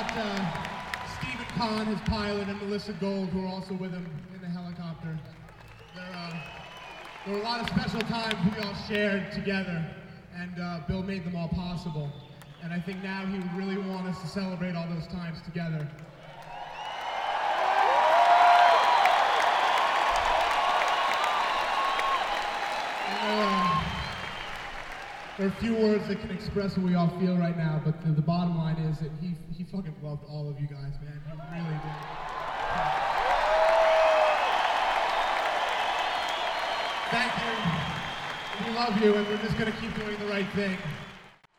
got Stephen Kahn, his pilot, and Melissa Gold, who are also with him in the helicopter. There were a lot of special times we all shared together, and Bill made them all possible. And I think now he would really want us to celebrate all those times together. There are a few words that can express what we all feel right now, but the bottom line is that he fucking loved all of you guys, man. He really did. Thank you. We love you, and we're just gonna keep doing the right thing.